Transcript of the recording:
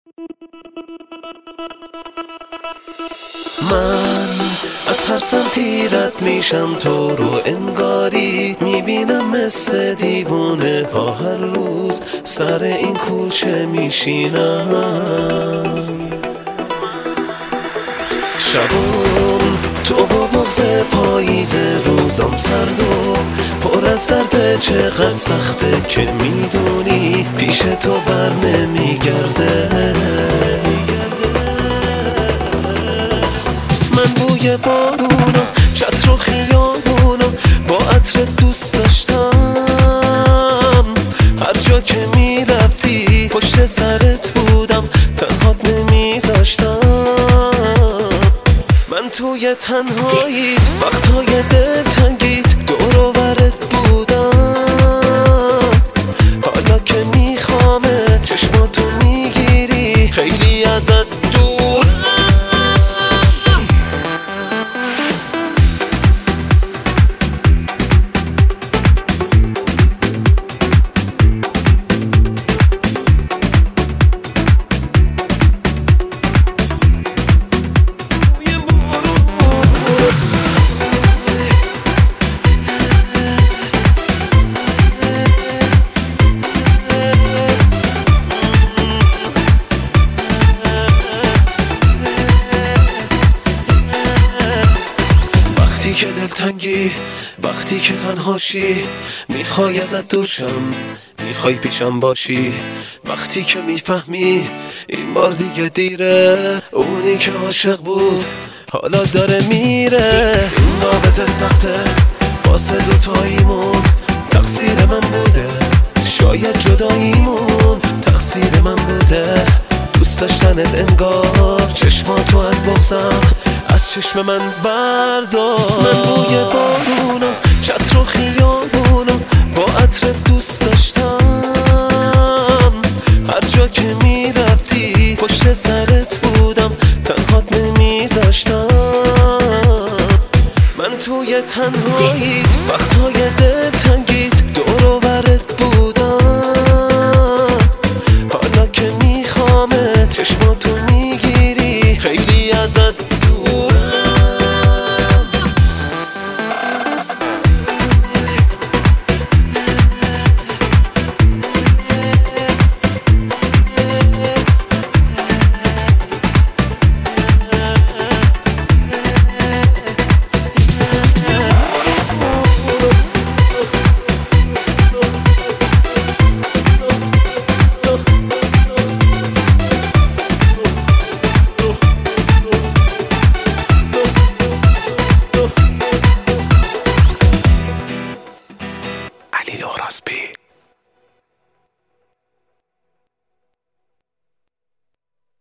من از هر سمتی رد میشم تو رو انگاری میبینم مثل دیوونه ها هر روز سر این کوچه میشینم شبون تو با بغض پاییز روزم سرد و پر از درد چقدر سخته که میدونی پیش تو بر نمیگرده من بوی بارونو چتر و خیابونو با عطر دوست داشتم هر جا که میرفتی پشت سرت بودم تنهات نمیذاشتم من توی تنهاییت وقتهای دلتنگیت دور و برت بودم حالا که میخوامت چشماتو میگیری خیلی ازت دور وقتی که دلتنگی وقتی که تنهاشی میخوای ازت دور شم میخوای پیشم باشی وقتی که میفهمی این بار دیگه دیره اونی که عاشق بود حالا داره میره این رابطه سخته واسه دوتاییمون تقصیر من بوده شاید جداییمون تقصیر من بوده دوست داشتنت انگار چشماتو از بغضم از چشم من بردار من بوی بارونو چتر و خیابونو با عطر دوست داشتم هر جا که میرفتی پشت سرت بودم تنهات نمیذاشتم من توی تنهاییت وقتهای